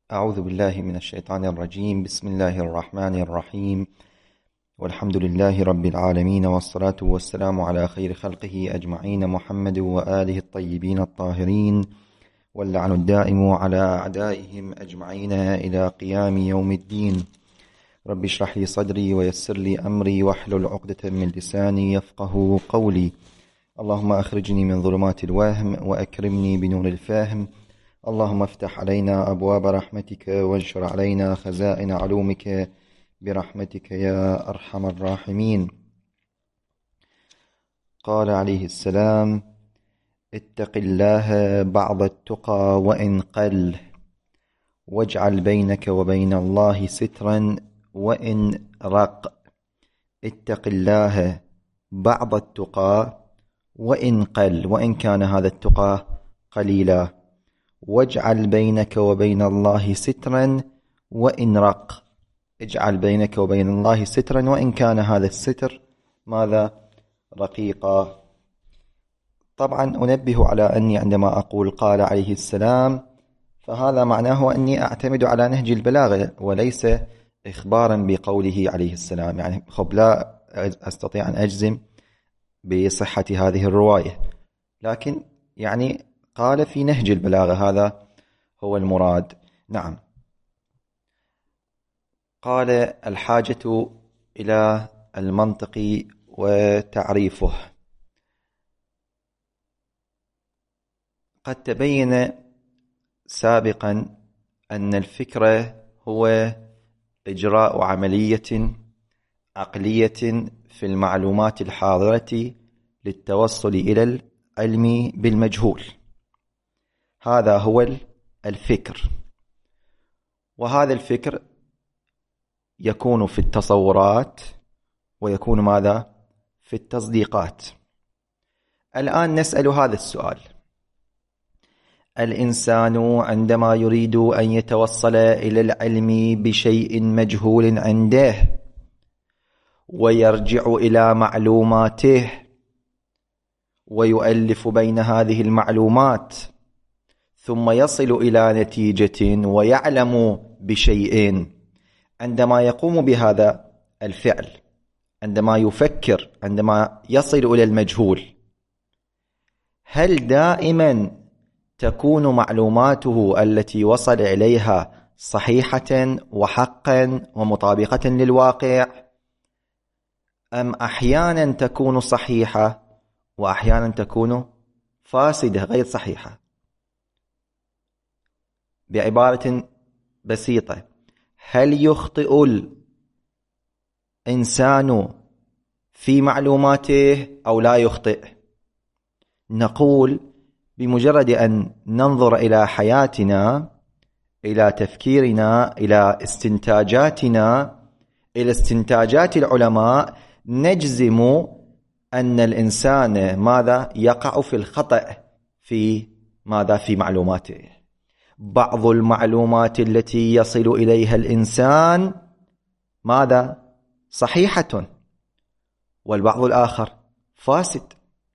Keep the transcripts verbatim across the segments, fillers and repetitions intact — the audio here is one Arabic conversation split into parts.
أعوذ بالله من الشيطان الرجيم. بسم الله الرحمن الرحيم، والحمد لله رب العالمين، والصلاة والسلام على خير خلقه أجمعين، محمد وآله الطيبين الطاهرين، واللعن الدائم على أعدائهم أجمعين إلى قيام يوم الدين. رب اشرح لي صدري ويسر لي أمري واحلل عقدة من لساني يفقه قولي. اللهم أخرجني من ظلمات الوهم وأكرمني بنور الفهم. اللهم افتح علينا أبواب رحمتك وانشر علينا خزائن علومك برحمتك يا أرحم الراحمين. قال عليه السلام: اتق الله بعض التقى وإن قل، واجعل بينك وبين الله سترا وإن رق. اتق الله بعض التقى وإن قل، وإن كان هذا التقى قليلا. واجعل بينك وبين الله سترا وإن رق. اجعل بينك وبين الله سترا وإن كان هذا الستر ماذا؟ رقيقا. طبعا أنبه على أني عندما أقول قال عليه السلام فهذا معناه أني أعتمد على نهج البلاغة وليس إخبارا بقوله عليه السلام. يعني خب لا أستطيع أن أجزم بصحة هذه الرواية، لكن يعني قال في نهج البلاغة، هذا هو المراد. نعم. قال: الحاجة إلى المنطق وتعريفه. قد تبين سابقا أن الفكرة هو إجراء عملية عقلية في المعلومات الحاضرة للتوصل إلى العلم بالمجهول. هذا هو الفكر، وهذا الفكر يكون في التصورات ويكون ماذا؟ في التصديقات. الآن نسأل هذا السؤال: الإنسان عندما يريد أن يتوصل إلى العلم بشيء مجهول عنده ويرجع إلى معلوماته ويؤلف بين هذه المعلومات ثم يصل إلى نتيجة ويعلم بشيء، عندما يقوم بهذا الفعل، عندما يفكر، عندما يصل إلى المجهول، هل دائما تكون معلوماته التي وصل إليها صحيحة وحقا ومطابقة للواقع، أم أحيانا تكون صحيحة وأحيانا تكون فاسدة غير صحيحة؟ بعبارة بسيطة، هل يخطئ الإنسان في معلوماته أو لا يخطئ؟ نقول بمجرد أن ننظر إلى حياتنا، إلى تفكيرنا، إلى استنتاجاتنا، إلى استنتاجات العلماء، نجزم أن الإنسان ماذا؟ يقع في الخطأ في ماذا؟ في معلوماته. بعض المعلومات التي يصل إليها الإنسان ماذا؟ صحيحة، والبعض الآخر فاسد.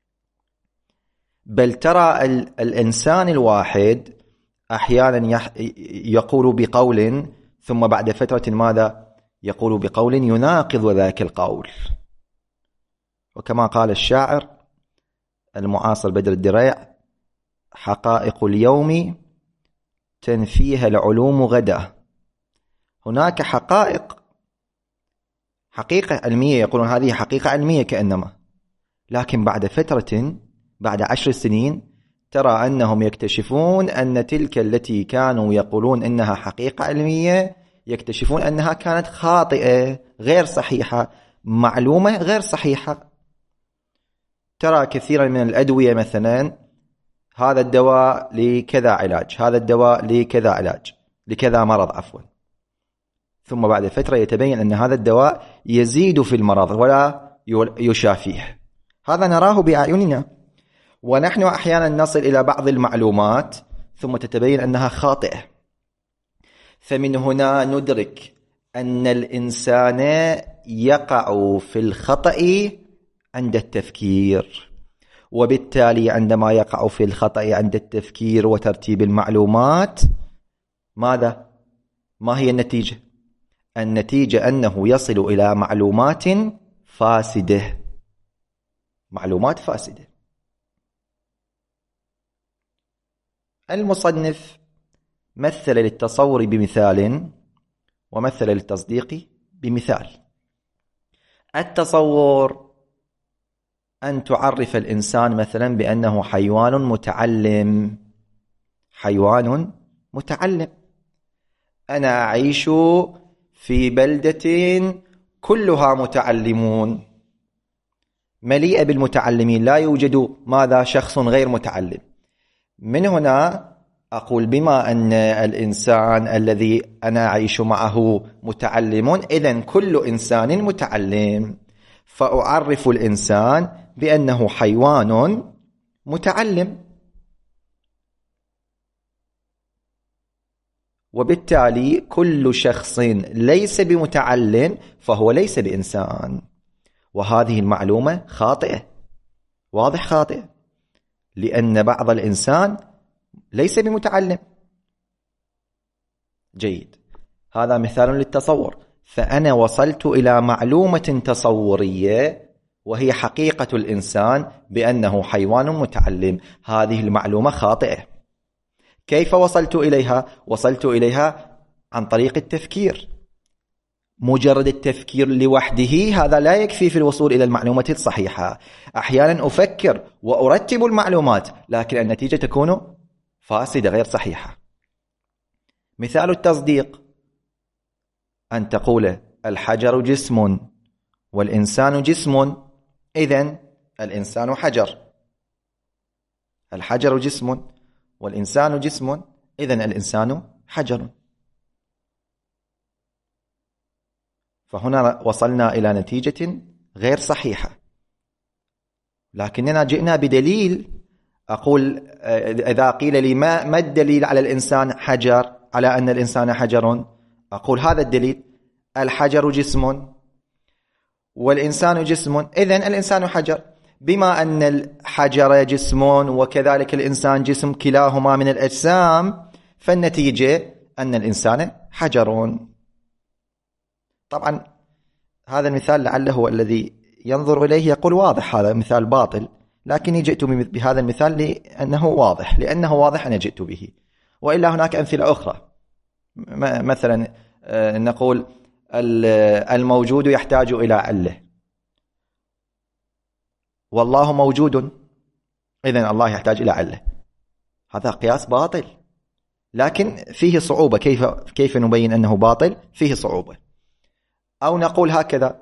بل ترى الإنسان الواحد أحيانا يقول بقول ثم بعد فترة ماذا؟ يقول بقول يناقض ذاك القول. وكما قال الشاعر المعاصر بدر الدريع: حقائق اليوم تنفيها العلوم غدا. هناك حقائق، حقيقة علمية، يقولون هذه حقيقة علمية كأنما، لكن بعد فترة، بعد عشر سنين، ترى أنهم يكتشفون أن تلك التي كانوا يقولون أنها حقيقة علمية يكتشفون أنها كانت خاطئة غير صحيحة، معلومة غير صحيحة. ترى كثيرا من الأدوية مثلا، هذا الدواء لكذا علاج، هذا الدواء لكذا علاج، لكذا مرض عفوا، ثم بعد فترة يتبين أن هذا الدواء يزيد في المرض ولا يشافيه. هذا نراه بأعيننا، ونحن أحيانا نصل إلى بعض المعلومات ثم تتبين أنها خاطئة. فمن هنا ندرك أن الإنسان يقع في الخطأ عند التفكير، وبالتالي عندما يقع في الخطأ عند التفكير وترتيب المعلومات ماذا؟ ما هي النتيجة؟ النتيجة أنه يصل إلى معلومات فاسدة، معلومات فاسدة. المصنف مثل للتصور بمثال ومثل للتصديق بمثال. التصور أن تعرف الإنسان مثلا بأنه حيوان متعلم، حيوان متعلم. أنا أعيش في بلدة كلها متعلمون، مليئة بالمتعلمين، لا يوجد ماذا شخص غير متعلم. من هنا أقول بما أن الإنسان الذي أنا أعيش معه متعلم، إذن كل إنسان متعلم، فأعرف الإنسان بأنه حيوان متعلم، وبالتالي كل شخص ليس بمتعلم فهو ليس بإنسان. وهذه المعلومة خاطئة، واضح خاطئة، لأن بعض الإنسان ليس بمتعلم. جيد، هذا مثال للتصور. فأنا وصلت إلى معلومة تصورية وهي حقيقة الإنسان بأنه حيوان متعلم. هذه المعلومة خاطئة. كيف وصلت إليها؟ وصلت إليها عن طريق التفكير. مجرد التفكير لوحده هذا لا يكفي في الوصول إلى المعلومة الصحيحة. أحيانا أفكر وأرتب المعلومات لكن النتيجة تكون فاسدة غير صحيحة. مثال التصديق أن تقول الحجر جسم والإنسان جسم، إذن الإنسان حجر. الحجر جسم والإنسان جسم، إذن الإنسان حجر. فهنا وصلنا إلى نتيجة غير صحيحة، لكننا جئنا بدليل. أقول إذا قيل لي ما, ما الدليل على الإنسان حجر، على أن الإنسان حجر، أقول هذا الدليل: الحجر جسم والإنسان جسم، إذن الإنسان حجر. بما أن الحجر جسم وكذلك الإنسان جسم، كلاهما من الأجسام، فالنتيجة أن الإنسان حجر. طبعا هذا المثال لعله الذي ينظر إليه يقول واضح هذا مثال باطل، لكني جئت بهذا المثال لأنه واضح، لأنه واضح أنا جئت به. وإلا هناك أمثلة أخرى، مثلا نقول الموجود يحتاج إلى علة، والله موجود، إذن الله يحتاج إلى علة. هذا قياس باطل، لكن فيه صعوبة. كيف كيف نبين أنه باطل؟ فيه صعوبة. أو نقول هكذا: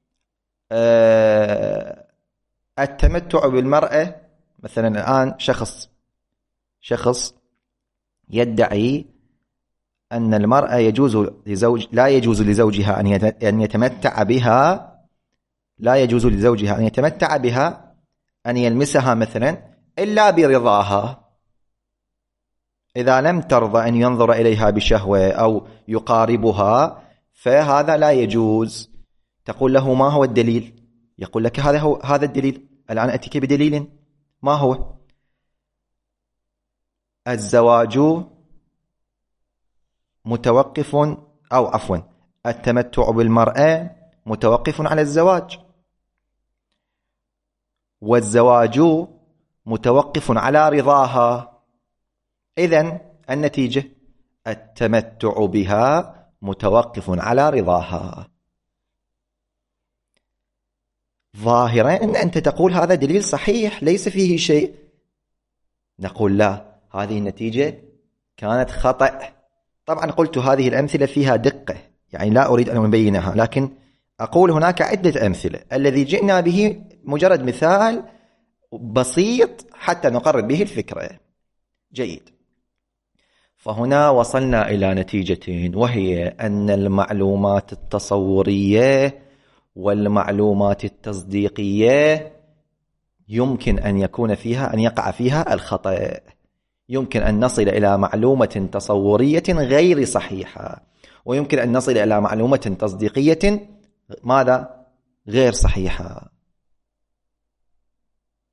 التمتع بالمرأة، مثلا الآن شخص شخص يدعي أن المرأة يجوز لزوج لا يجوز لزوجها أن يتمتع بها، لا يجوز لزوجها أن يتمتع بها، أن يلمسها مثلا إلا برضاها. إذا لم ترضى أن ينظر إليها بشهوة أو يقاربها فهذا لا يجوز. تقول له: ما هو الدليل؟ يقول لك: هذا هو هذا الدليل. الآن أتيك بدليل. ما هو؟ الزواج متوقف، أو عفوا التمتع بالمرأة متوقف على الزواج، والزواج متوقف على رضاها، إذن النتيجة التمتع بها متوقف على رضاها. ظاهرا أن أنت تقول هذا دليل صحيح ليس فيه شيء. نقول لا، هذه النتيجة كانت خطأ. طبعا قلت هذه الأمثلة فيها دقة، يعني لا أريد أن أبينها، لكن أقول هناك عدة أمثلة. الذي جئنا به مجرد مثال بسيط حتى نقرب به الفكرة. جيد. فهنا وصلنا إلى نتيجة، وهي أن المعلومات التصورية والمعلومات التصديقية يمكن أن يكون فيها أن يقع فيها الخطأ. يمكن أن نصل إلى معلومة تصورية غير صحيحة، ويمكن أن نصل إلى معلومة تصديقية ماذا؟ غير صحيحة.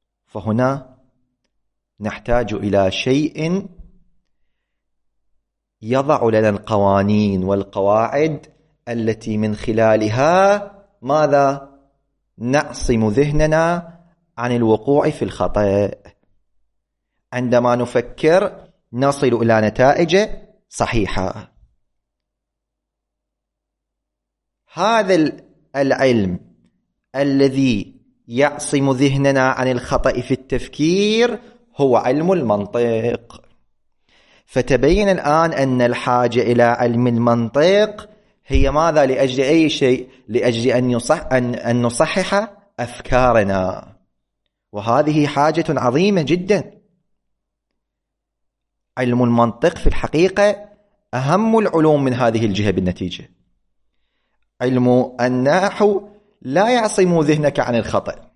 فهنا نحتاج إلى شيء يضع لنا القوانين والقواعد التي من خلالها ماذا؟ نعصم ذهننا عن الوقوع في الخطأ. عندما نفكر نصل إلى نتائج صحيحة. هذا العلم الذي يعصم ذهننا عن الخطأ في التفكير هو علم المنطق. فتبين الآن أن الحاجة إلى علم المنطق هي ماذا؟ لأجل أي شيء؟ لأجل أن, يصح أن, أن نصحح أفكارنا، وهذه حاجة عظيمة جدا. علم المنطق في الحقيقة أهم العلوم من هذه الجهة بالنتيجة. علم النحو لا يعصم ذهنك عن الخطأ.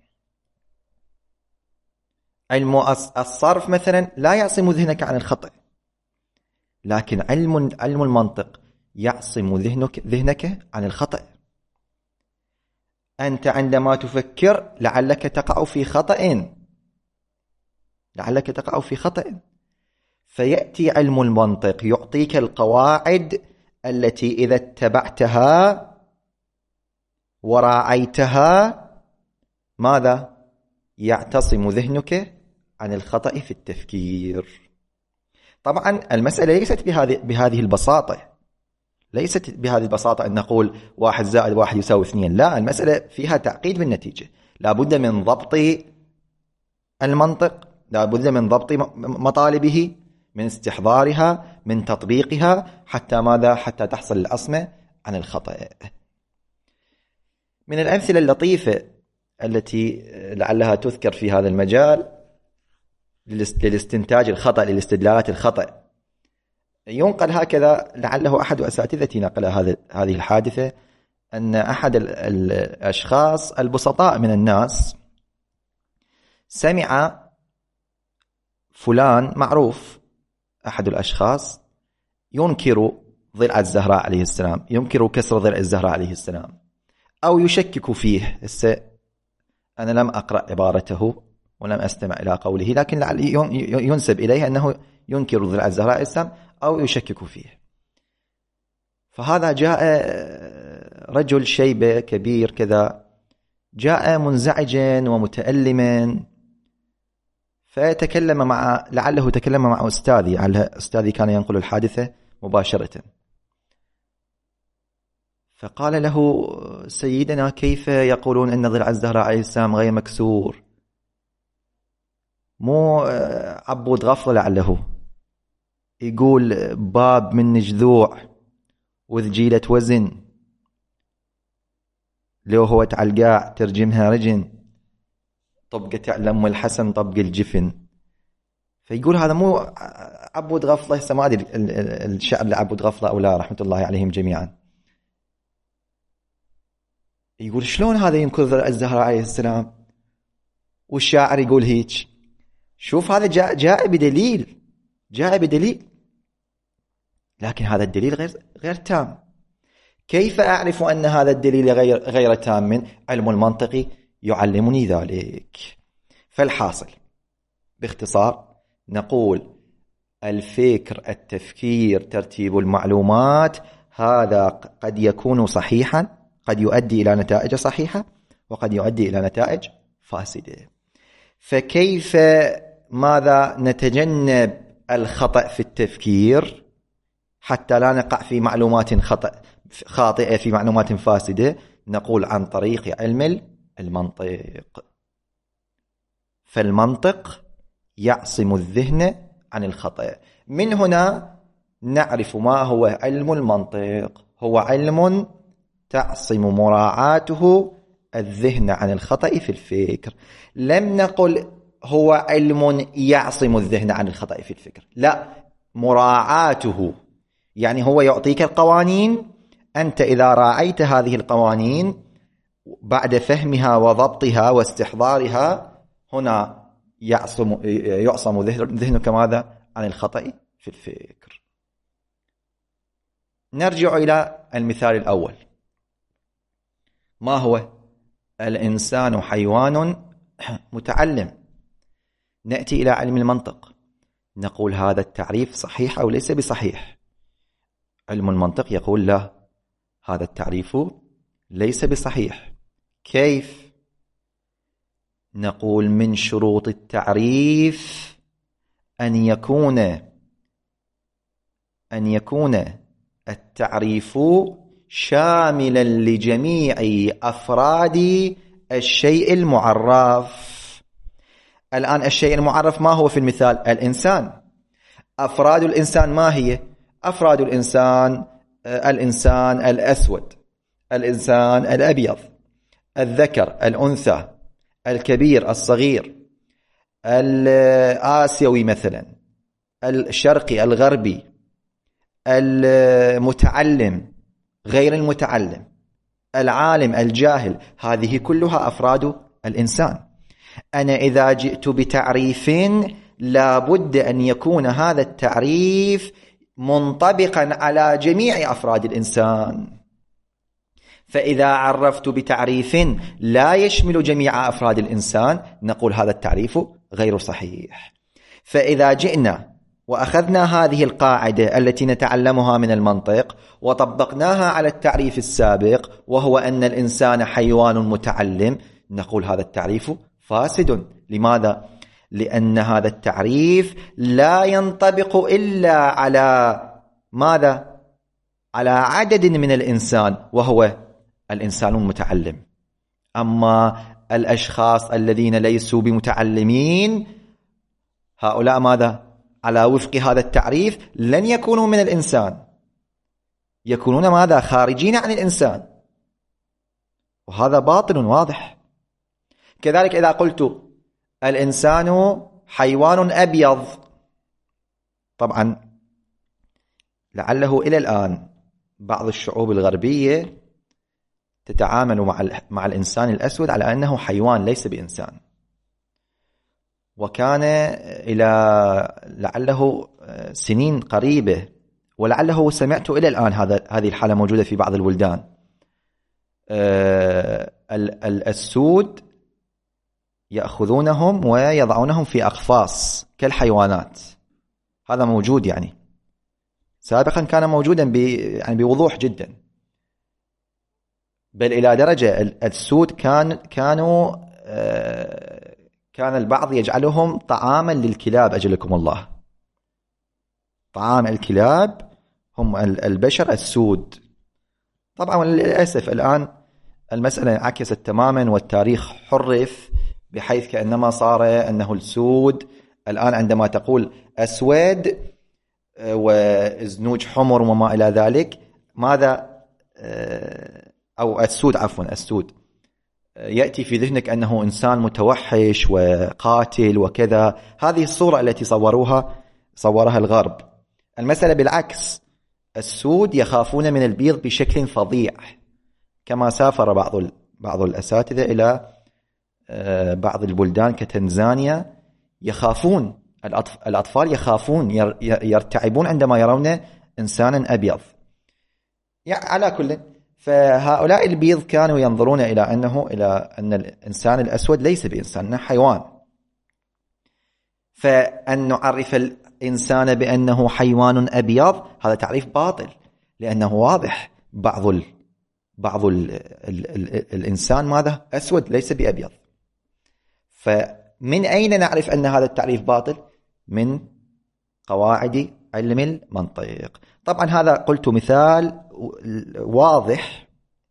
علم الصرف مثلا لا يعصم ذهنك عن الخطأ، لكن علم علم المنطق يعصم ذهنك ذهنك عن الخطأ. أنت عندما تفكر لعلك تقع في خطأ، لعلك تقع في خطأ، فيأتي علم المنطق يعطيك القواعد التي إذا اتبعتها وراعيتها ماذا؟ يعتصم ذهنك عن الخطأ في التفكير. طبعا المسألة ليست بهذه بهذه البساطة، ليست بهذه البساطة أن نقول واحد زائد واحد يساوي اثنين. لا، المسألة فيها تعقيد بالنتيجة. لا بد من ضبط المنطق، لا بد من ضبط مطالبه، من استحضارها، من تطبيقها، حتى ماذا؟ حتى تحصل العصمة عن الخطأ. من الأمثلة اللطيفة التي لعلها تذكر في هذا المجال للاستنتاج الخطأ، للاستدلالات الخطأ، ينقل هكذا، لعله أحد أساتذتي نقل هذه هذه الحادثة، أن أحد الأشخاص البسطاء من الناس سمع فلان معروف، أحد الأشخاص ينكر ضلع الزهراء عليه السلام، ينكر كسر ضلع الزهراء عليه السلام، أو يشكك فيه. أنا لم أقرأ عبارته ولم أستمع إلى قوله، لكن ينسب إليه أنه ينكر ضلع الزهراء عليه السلام أو يشكك فيه. فهذا جاء رجل شيبة كبير كذا، جاء منزعجا ومتألما، فتكلم مع لعله تكلم مع أستاذي، على أستاذي كان ينقل الحادثة مباشرة، فقال له: سيدنا، كيف يقولون أن ضلع الزهراء عليه السلام غير مكسور؟ مو عبود غفلة لعله يقول باب من جذوع وذجيلة وزن، لو هو تعلقاع ترجمها رجن، طبقة تعلم الحسن طبق الجفن. فيقول هذا مو عبود غفلة، سما أدري الشعب لعبود غفلة أو لا، رحمة الله عليهم جميعا. يقول شلون هذا ينكر ضلع الزهراء عليه السلام والشاعر يقول هيك؟ شوف هذا جاء, جاء بدليل، جاء بدليل، لكن هذا الدليل غير غير تام. كيف أعرف أن هذا الدليل غير غير تام؟ من علم المنطق يعلمني ذلك. فالحاصل باختصار نقول الفكر، التفكير، ترتيب المعلومات، هذا قد يكون صحيحا، قد يؤدي إلى نتائج صحيحة وقد يؤدي إلى نتائج فاسدة. فكيف ماذا نتجنب الخطأ في التفكير حتى لا نقع في معلومات خطأ خاطئة، في معلومات فاسدة؟ نقول عن طريق علم المنطق. فالمنطق يعصم الذهن عن الخطأ. من هنا نعرف ما هو علم المنطق. هو علم تعصم مراعاته الذهن عن الخطأ في الفكر. لم نقل هو علم يعصم الذهن عن الخطأ في الفكر، لا، مراعاته، يعني هو يعطيك القوانين، أنت إذا راعيت هذه القوانين بعد فهمها وضبطها واستحضارها، هنا يعصم يعصم ذهنك ماذا؟ عن الخطأ في الفكر. نرجع إلى المثال الأول. ما هو؟ الإنسان حيوان متعلم. نأتي إلى علم المنطق، نقول هذا التعريف صحيح أو ليس بصحيح. علم المنطق يقول لا، هذا التعريف ليس بصحيح. كيف؟ نقول من شروط التعريف أن يكون أن يكون التعريف شاملا لجميع أفراد الشيء المعرف. الآن الشيء المعرف ما هو في المثال؟ الإنسان. أفراد الإنسان ما هي؟ أفراد الإنسان الإنسان الأسود، الإنسان الأبيض، الذكر، الأنثى، الكبير، الصغير، الآسيوي مثلا، الشرقي، الغربي، المتعلم، غير المتعلم، العالم، الجاهل. هذه كلها أفراد الإنسان. أنا إذا جئت بتعريف لابد أن يكون هذا التعريف منطبقا على جميع أفراد الإنسان. فإذا عرفت بتعريف لا يشمل جميع أفراد الإنسان نقول هذا التعريف غير صحيح. فإذا جئنا وأخذنا هذه القاعدة التي نتعلمها من المنطق وطبقناها على التعريف السابق وهو أن الإنسان حيوان متعلم، نقول هذا التعريف فاسد. لماذا؟ لأن هذا التعريف لا ينطبق إلا على ماذا؟ على عدد من الإنسان وهو الإنسان المتعلم. أما الأشخاص الذين ليسوا بمتعلمين هؤلاء ماذا؟ على وفق هذا التعريف لن يكونوا من الإنسان، يكونون ماذا؟ خارجين عن الإنسان، وهذا باطل واضح. كذلك إذا قلت الإنسان حيوان أبيض، طبعا لعله إلى الآن بعض الشعوب الغربية تتعامل مع مع الإنسان الأسود على أنه حيوان ليس بإنسان، وكان إلى لعله سنين قريبة ولعله سمعت إلى الآن هذا هذه الحالة موجودة في بعض البلدان. السود يأخذونهم ويضعونهم في أقفاص كالحيوانات. هذا موجود، يعني سابقا كان موجودا يعني بوضوح جدا، بل إلى درجة السود كان كانوا كان البعض يجعلهم طعاما للكلاب. أجلكم الله، طعام الكلاب هم البشر السود. طبعا للأسف الآن المسألة عكست تماما والتاريخ حرف، بحيث كأنما صار أنه السود الآن عندما تقول أسود وزنوج حمر وما إلى ذلك، ماذا أو السود عفوا السود يأتي في ذهنك أنه إنسان متوحش وقاتل وكذا. هذه الصورة التي صوروها صورها الغرب. المسألة بالعكس، السود يخافون من البيض بشكل فظيع، كما سافر بعض بعض الأساتذة إلى بعض البلدان كتنزانيا، يخافون الأطفال يخافون يرتعبون عندما يرون إنسانا أبيض. يعني على كل، فهؤلاء البيض كانوا ينظرون إلى أنه إلى أن الإنسان الأسود ليس بإنسان، إنه حيوان. فأن نعرف الإنسان بأنه حيوان أبيض هذا تعريف باطل، لأنه واضح بعض ال بعض ال ال ال الإنسان ماذا؟ أسود ليس بأبيض. فمن أين نعرف أن هذا التعريف باطل؟ من قواعد علم المنطق. طبعا هذا قلت مثال واضح،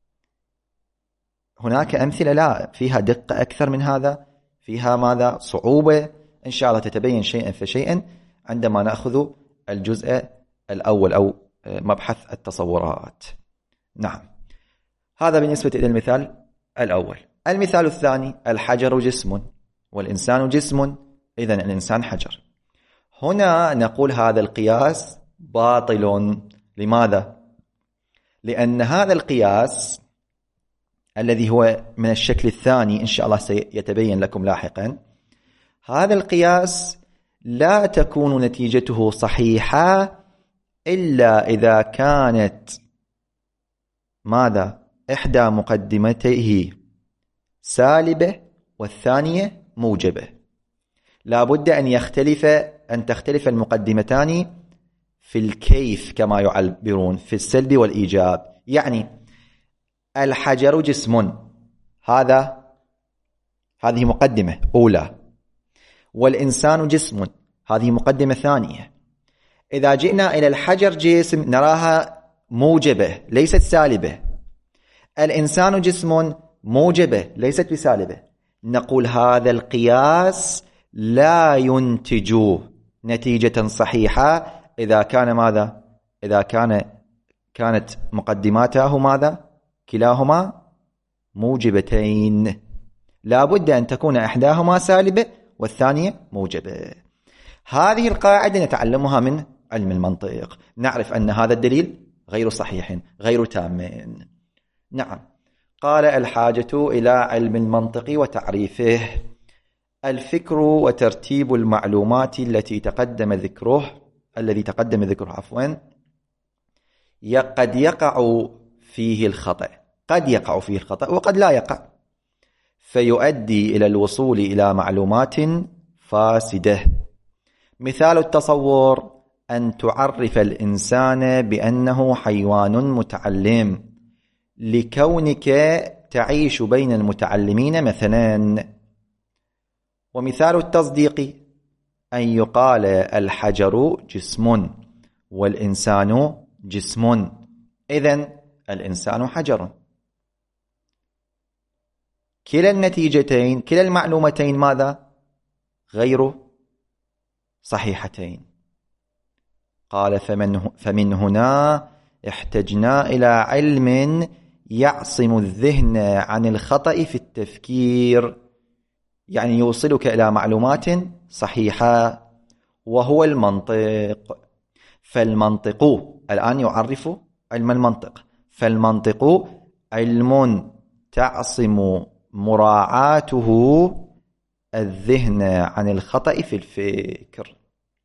هناك أمثلة لا فيها دقة أكثر من هذا، فيها ماذا؟ صعوبة. إن شاء الله تتبين شيئا فشيئا عندما نأخذ الجزء الأول أو مبحث التصورات. نعم، هذا بالنسبة إلى المثال الأول. المثال الثاني، الحجر جسم والإنسان جسم، إذن الإنسان حجر. هنا نقول هذا القياس باطل. لماذا؟ لأن هذا القياس الذي هو من الشكل الثاني إن شاء الله سيتبين لكم لاحقا، هذا القياس لا تكون نتيجته صحيحة إلا إذا كانت ماذا؟ إحدى مقدمته سالبة والثانية موجبة. لا بد أن يختلف أن تختلف المقدمتان في الكيف كما يعبرون، في السلب والإيجاب. يعني الحجر جسم، هذا هذه مقدمة أولى، والإنسان جسم، هذه مقدمة ثانية. إذا جئنا إلى الحجر جسم نراها موجبة ليست سالبة، الإنسان جسم موجبة ليست بسالبة، نقول هذا القياس لا ينتج نتيجة صحيحة إذا كان ماذا؟ إذا كان كانت مقدماته ماذا؟ كلاهما موجبتين، لا بد أن تكون إحداهما سالبة والثانية موجبة. هذه القاعدة نتعلمها من علم المنطق، نعرف أن هذا الدليل غير صحيح غير تام. نعم. قال الحاجة إلى علم المنطق وتعريفه: الفكر وترتيب المعلومات التي تقدم ذكره الذي تقدم ذكره عفوا قد يقع فيه الخطأ، قد يقع فيه الخطأ وقد لا يقع، فيؤدي إلى الوصول إلى معلومات فاسدة. مثال التصور أن تعرف الإنسان بأنه حيوان متعلم لكونك تعيش بين المتعلمين مثلا. ومثال التصديق أن يقال الحجر جسم والإنسان جسم، إذن الإنسان حجر. كلا النتيجتين كلا المعلومتين ماذا؟ غير صحيحتين. قال فمن, فمن هنا احتجنا إلى علم يعصم الذهن عن الخطأ في التفكير، يعني يوصلك إلى معلومات صحيحة، وهو المنطق. فالمنطق الآن يعرف علم المنطق، فالمنطق علم تعصم مراعاته الذهن عن الخطأ في الفكر.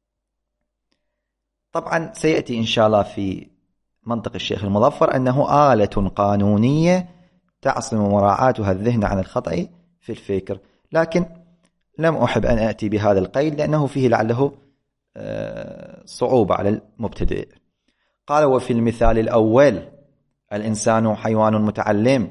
طبعا سيأتي إن شاء الله في منطق الشيخ المظفر أنه آلة قانونية تعصم مراعاتها الذهن عن الخطأ في الفكر، لكن لم أحب أن أتي بهذا القيد لأنه فيه لعله صعوبة على المبتدئ. قال وفي المثال الأول الإنسان حيوان متعلم،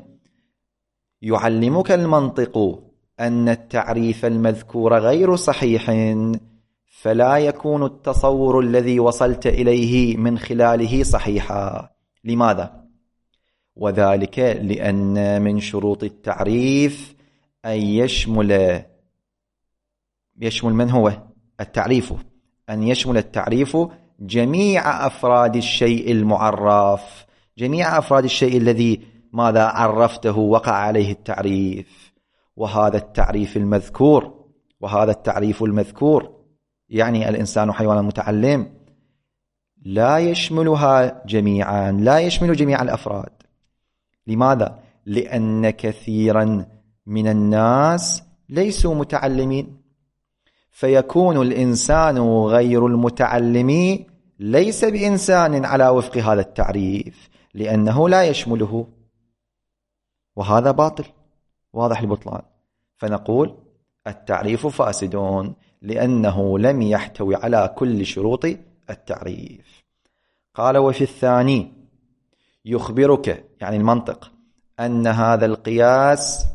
يعلمك المنطق أن التعريف المذكور غير صحيح، فلا يكون التصور الذي وصلت إليه من خلاله صحيحا. لماذا؟ وذلك لأن من شروط التعريف أن يشمل يشمل من هو التعريف أن يشمل التعريف جميع أفراد الشيء المعرف، جميع أفراد الشيء الذي ماذا عرفته وقع عليه التعريف. وهذا التعريف المذكور وهذا التعريف المذكور يعني الإنسان حيوان متعلم لا يشملها جميعا، لا يشمل جميع الأفراد. لماذا؟ لأن كثيرا من الناس ليسوا متعلمين، فيكون الإنسان غير المتعلم ليس بإنسان على وفق هذا التعريف لأنه لا يشمله، وهذا باطل واضح البطلان. فنقول التعريف فاسد لأنه لم يحتوي على كل شروط التعريف. قال وفي الثاني يخبرك يعني المنطق أن هذا القياس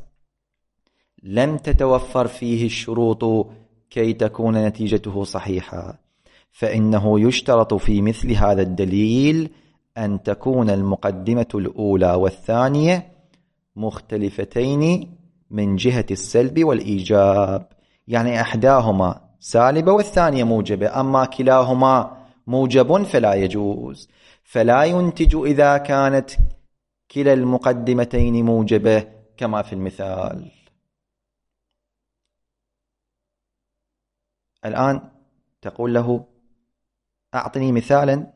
لم تتوفر فيه الشروط كي تكون نتيجته صحيحة، فإنه يشترط في مثل هذا الدليل أن تكون المقدمة الأولى والثانية مختلفتين من جهة السلب والإيجاب، يعني أحداهما سالبة والثانية موجبة، أما كلاهما موجب فلا يجوز، فلا ينتج إذا كانت كلا المقدمتين موجبة كما في المثال. الآن تقول له أعطني مثالا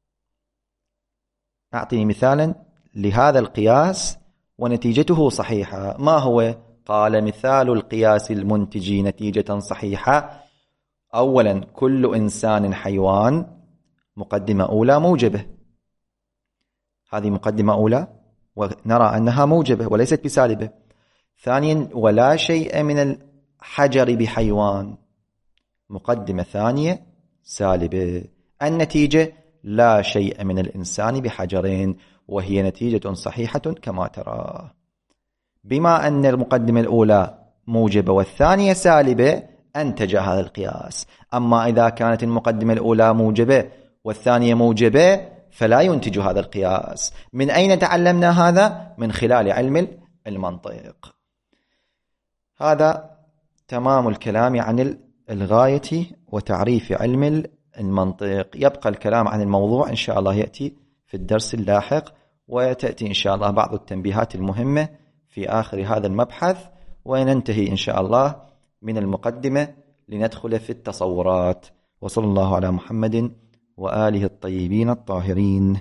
أعطني مثالا لهذا القياس ونتيجته صحيحة. ما هو؟ قال مثال القياس المنتج نتيجة صحيحة: أولا كل إنسان حيوان، مقدمة أولى موجبة، هذه مقدمة أولى ونرى أنها موجبة وليست بسالبة. ثانيا ولا شيء من الحجر بحيوان، مقدمة ثانية سالبة. النتيجة لا شيء من الإنسان بحجر، وهي نتيجة صحيحة كما ترى. بما أن المقدمة الأولى موجبة والثانية سالبة أنتج هذا القياس. أما إذا كانت المقدمة الأولى موجبة والثانية موجبة فلا ينتج هذا القياس. من أين تعلمنا هذا؟ من خلال علم المنطق. هذا تمام الكلام عن الغاية وتعريف علم المنطق. يبقى الكلام عن الموضوع إن شاء الله يأتي في الدرس اللاحق، وتأتي إن شاء الله بعض التنبيهات المهمة في آخر هذا المبحث، وننتهي إن شاء الله من المقدمة لندخل في التصورات. وصلى الله على محمد وآله الطيبين الطاهرين.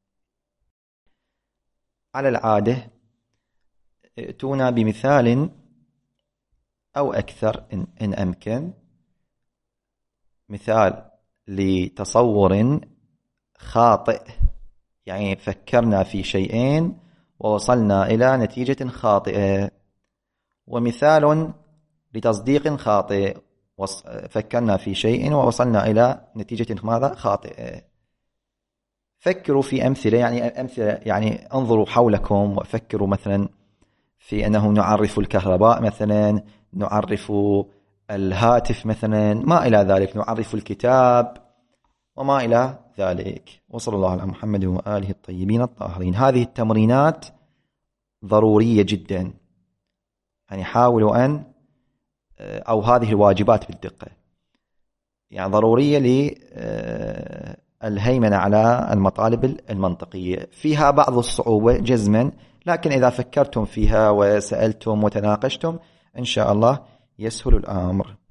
على العادة ائتونا بمثال أو أكثر إن, إن أمكن، مثال لتصور خاطئ، يعني فكرنا في شيئين ووصلنا إلى نتيجة خاطئة، ومثال لتصديق خاطئ، فكرنا في شيء ووصلنا إلى نتيجة ماذا؟ خاطئة. فكروا في أمثلة، يعني أمثلة يعني انظروا حولكم وفكروا مثلا في أنه نعرف الكهرباء مثلا، نعرف الهاتف مثلا، ما إلى ذلك، نعرف الكتاب وما إلى ذلك. وصلى الله على محمد وآله الطيبين الطاهرين. هذه التمرينات ضرورية جدا، يعني حاولوا أن أو هذه الواجبات بالدقة يعني ضرورية للهيمنة على المطالب المنطقية. فيها بعض الصعوبة جزما، لكن إذا فكرتم فيها وسألتم وتناقشتم إن شاء الله يسهل الأمر.